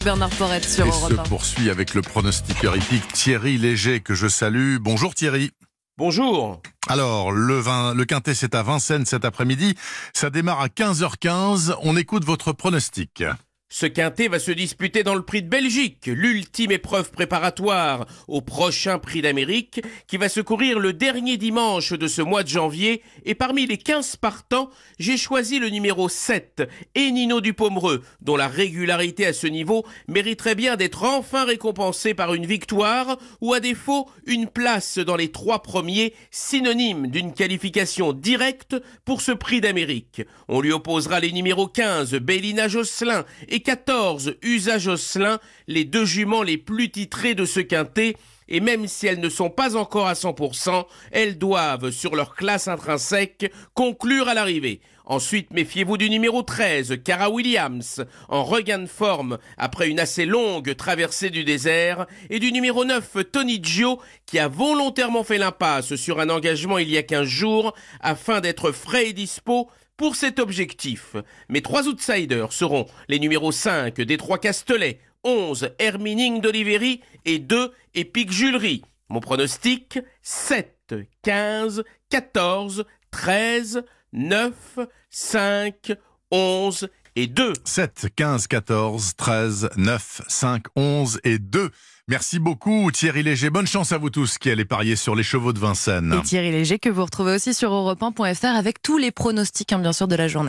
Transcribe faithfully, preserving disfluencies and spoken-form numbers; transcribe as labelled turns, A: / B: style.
A: Bernard Porrette sur
B: Et
A: Europe
B: se
A: un.
B: poursuit avec le pronostiqueur hippique Thierry Léger que je salue. Bonjour Thierry.
C: Bonjour.
B: Alors, le, vin, le Quintet c'est à Vincennes cet après-midi. Ça démarre à quinze heures quinze. On écoute votre pronostic.
C: Ce quintet va se disputer dans le Prix de Belgique, l'ultime épreuve préparatoire au prochain Prix d'Amérique qui va se courir le dernier dimanche de ce mois de janvier. Et parmi les quinze partants, j'ai choisi le numéro sept, Enino du Pomereux, dont la régularité à ce niveau mériterait bien d'être enfin récompensée par une victoire ou à défaut une place dans les trois premiers, synonyme d'une qualification directe pour ce Prix d'Amérique. On lui opposera les numéros quinze, Bélina Josselin, et quatorze, Usa Josselin, les deux juments les plus titrés de ce quintet. Et même si elles ne sont pas encore à cent pour cent, elles doivent, sur leur classe intrinsèque, conclure à l'arrivée. Ensuite, méfiez-vous du numéro treize, Cara Williams, en regain de forme après une assez longue traversée du désert, et du numéro neuf, Tony Gio, qui a volontairement fait l'impasse sur un engagement il y a quinze jours, afin d'être frais et dispo pour cet objectif. Mes trois outsiders seront les numéros cinq, Détroit Castelet, onze, Hermining d'Oliveri et deux, Epic Julery. Mon pronostic, sept, quinze, quatorze, treize, neuf, cinq, onze et deux.
B: sept, quinze, quatorze, treize, neuf, cinq, onze et deux. Merci beaucoup Thierry Léger. Bonne chance à vous tous qui allez parier sur les chevaux de Vincennes.
A: Et Thierry Léger que vous retrouvez aussi sur europe un point f r avec tous les pronostics hein, bien sûr de la journée.